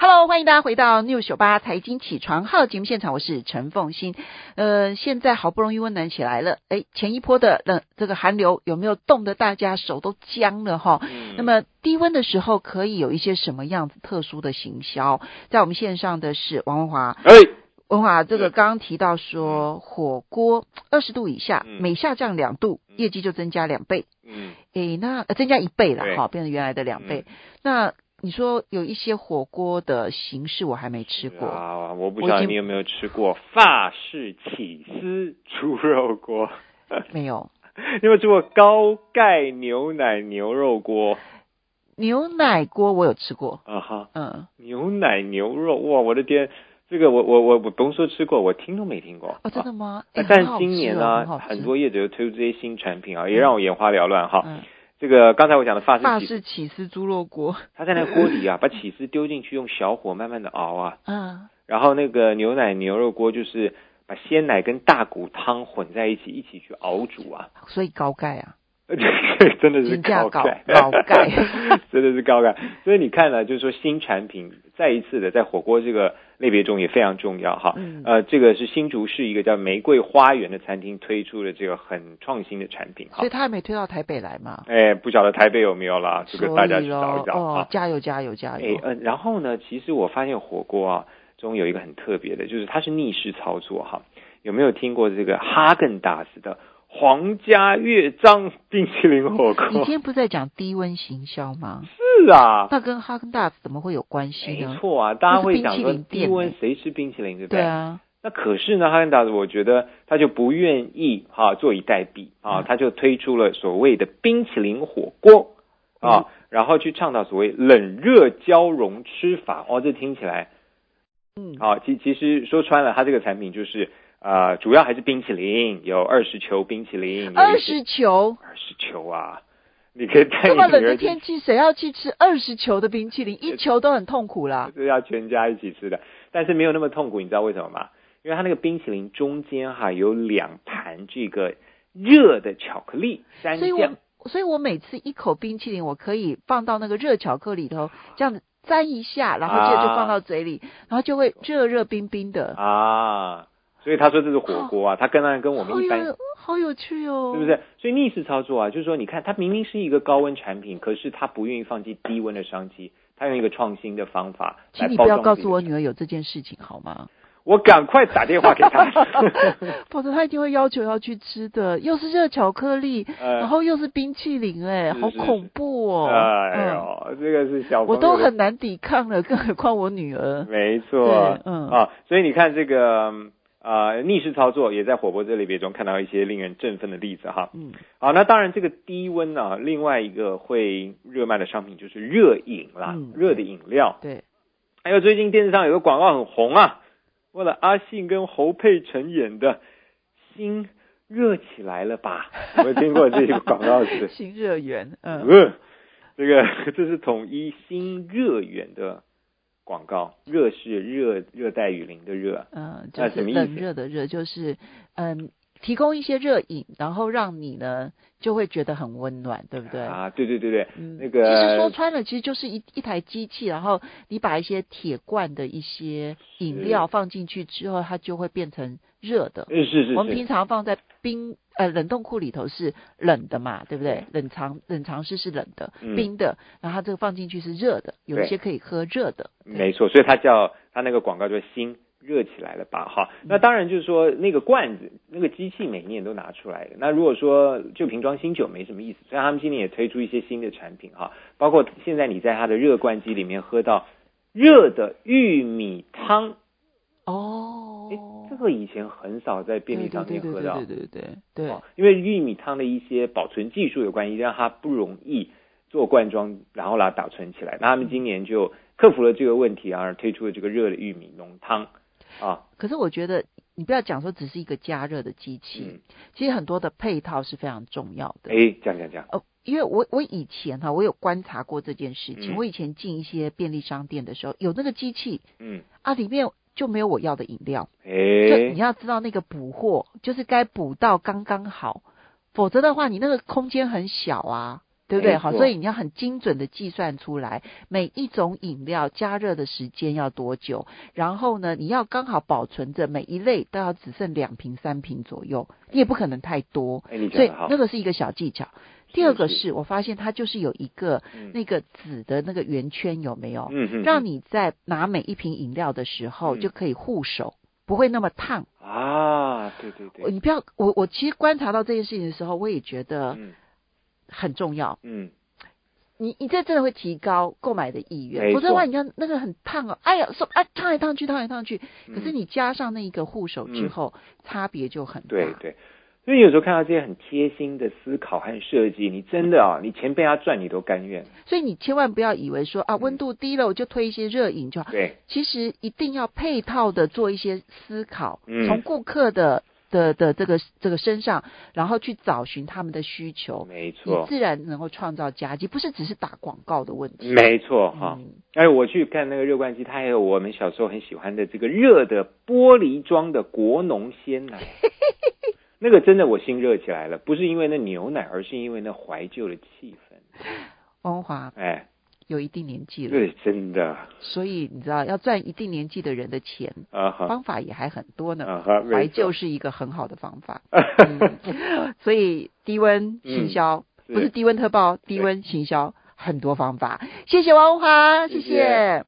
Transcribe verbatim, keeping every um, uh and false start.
Hello， 欢迎大家回到 News 九八财经起床号节目现场，我是陈凤馨。呃，现在好不容易温暖起来了，哎，前一波的冷这个寒流有没有冻得大家手都僵了哈？嗯、那么低温的时候可以有一些什么样子特殊的行销？在我们线上的是王文华。 哎， 文华，这个刚刚提到说火锅二十度以下，嗯、每下降两度，业绩就增加两倍。嗯，哎，那、呃、增加一倍了哈，变成原来的两倍。嗯、那你说有一些火锅的形式我还没吃过啊，我不知道你有没有吃过法式起司猪肉锅？ 没有。 你有没有吃过高钙牛奶牛肉锅？ 牛奶锅我有吃过啊哈， 嗯， 牛奶牛肉，哇，我的天！这个我我我我甭说吃过，我听都没听过。 哦，真的吗？ 啊、但今年呢， 很很多业者又推出这些新产品啊，也让我眼花缭乱哈。 嗯， 这个刚才我讲的法式法式起司猪肉锅， 他在那个锅底啊，把起司丢进去，用小火慢慢的熬啊。 嗯， 然后那个牛奶牛肉锅就是把鲜奶跟大骨汤混在一起，一起去熬煮啊。 所以高钙啊。 真的是高钙， 高钙， 真的是高钙。所以你看呢，就是说新产品再一次的在火锅这个类别中也非常重要哈。嗯、呃，这个是新竹市一个叫玫瑰花园的餐厅推出的这个很创新的产品哈。 所以他还没推到台北来嘛？ 哎，不晓得台北有没有啦，这个大家去找一找哦、啊。加油加油加油！ 哎，呃，然后呢，其实我发现火锅啊中有一个很特别的，就是它是逆势操作哈。有没有听过这个哈根达斯的皇家乐章冰淇淋火锅？ 你今天不是在讲低温行销吗？ 是啊， 那跟哈根达斯怎么会有关系呢？ 没错啊，大家会讲说低温谁吃冰淇淋，对不对？ 对啊。 那可是呢，哈根达斯我觉得他就不愿意哈坐以待毙啊，他就推出了所谓的冰淇淋火锅啊，嗯、然后去倡导所谓冷热交融吃法。哦，这听起来，嗯，好、啊，其其实说穿了，它这个产品就是。呃，主要还是冰淇淋，有二十球冰淇淋， 二十球， 二十球啊！你可以带你这么冷的天气，谁要去吃二十球的冰淇淋？一球都很痛苦啦。 是要全家一起吃的，但是没有那么痛苦，你知道为什么吗？因为它那个冰淇淋中间哈有两盘这个热的巧克力蘸酱， 所以我所以我每次一口冰淇淋，我可以放到那个热巧克力里头，这样子沾一下，然后接着就放到嘴里，啊、然后就会热热冰冰的啊。所以他说这是火锅啊，他跟他跟我们一般好有, 好有趣哦， 是不是？所以逆势操作啊，就是说你看，它明明是一个高温产品，可是他不愿意放弃低温的商机，他用一个创新的方法来包装。请你不要告诉我女儿有这件事情好吗？ 我赶快打电话给他， 否则他一定会要求要去吃的，又是热巧克力，呃、然后又是冰淇淋，哎，好恐怖哦！ 哎呦，嗯、这个是小朋友我都很难抵抗了，更何况我女儿。 没错，嗯啊，所以你看这个。呃，逆势操作也在火锅这类别中看到一些令人振奋的例子哈。嗯，好，那当然这个低温呢、啊，另外一个会热卖的商品就是热饮啦，嗯、热的饮料。 对， 还有最近电视上有个广告很红啊，为了阿信跟侯佩岑演的《心热起来了吧》，有没有听过这个广告词？ 新热源，嗯， 呃、这个这是统一新热源的。广告，热是热热带雨林的热， 嗯，就是冷热的热，就是嗯，提供一些热饮，然后让你呢就会觉得很温暖，对不对？ 啊，对对对对， 嗯、 那个其实说穿了，其实就是一一台机器，然后你把一些铁罐的一些饮料放进去之后，它就会变成热的。 是是是， 我们平常放在冰呃冷冻库里头是冷的嘛，对不对？冷藏冷藏室是冷的，嗯、冰的，然后它这个放进去是热的，有一些可以喝热的。 没错，所以它叫它那个广告叫心热起来了吧哈。那当然就是说那个罐子那个机器每年都拿出来的。那如果说就瓶装新酒没什么意思，所以他们今年也推出一些新的产品哈，包括现在你在它的热罐机里面喝到热的玉米汤。 哦， 诶，这个以前很少在便利商店喝到， 对对对对对对对、哦， 因为玉米汤的一些保存技术有关系，让它不容易做罐装，然后把它保存起来。那他们今年就克服了这个问题啊，推出了这个热的玉米浓汤啊。 可是我觉得你不要讲说只是一个加热的机器，嗯、其实很多的配套是非常重要的。 哎，讲讲讲。 哦，因为我我以前哈、啊，我有观察过这件事情。嗯、我以前进一些便利商店的时候，有那个机器，嗯，啊里面。就没有我要的饮料， 欸、 就你要知道那个补货就是该补到刚刚好，否则的话你那个空间很小啊。 对不对？好，所以你要很精准的计算出来每一种饮料加热的时间要多久，然后呢，你要刚好保存着每一类都要只剩两瓶三瓶左右，你也不可能太多， 哎，你所以讲得好， 那个是一个小技巧。第二个是我发现它就是有一个那个紫的那个圆圈有没有？ 嗯嗯， 让你在拿每一瓶饮料的时候嗯就可以护手，不会那么烫啊。对对对， 你不要我我其实观察到这件事情的时候，我也觉得嗯很重要。 嗯， 你你这真的会提高购买的意愿， 没错否则的话，你看那个很烫哦，哎呀，手啊烫来烫去，烫来烫去。 嗯可是你加上那一个护手之后，差别就很大。 对对，所以有时候看到这些很贴心的思考和设计，你真的啊，你钱被他赚，你都甘愿。 所以你千万不要以为说啊，温度低了我就推一些热饮就好。 对， 其实一定要配套的做一些思考， 嗯从顾客的。的的这个这个身上，然后去找寻他们的需求， 没错， 你自然能够创造佳绩，不是只是打广告的问题。 没错哈。 嗯哎，我去看那个热罐机，它还有我们小时候很喜欢的这个热的玻璃装的国农鲜奶，那个真的我心热起来了，不是因为那牛奶，而是因为那怀旧的气氛。 王华， 哎。 有一定年纪了， 对，真的。 所以你知道，要赚一定年纪的人的钱， 啊、 方法也还很多呢。 啊、 怀旧是一个很好的方法。嗯、所以低温行销、嗯、不是低温特报，低温行销很多方法。谢谢王华，谢谢。谢谢。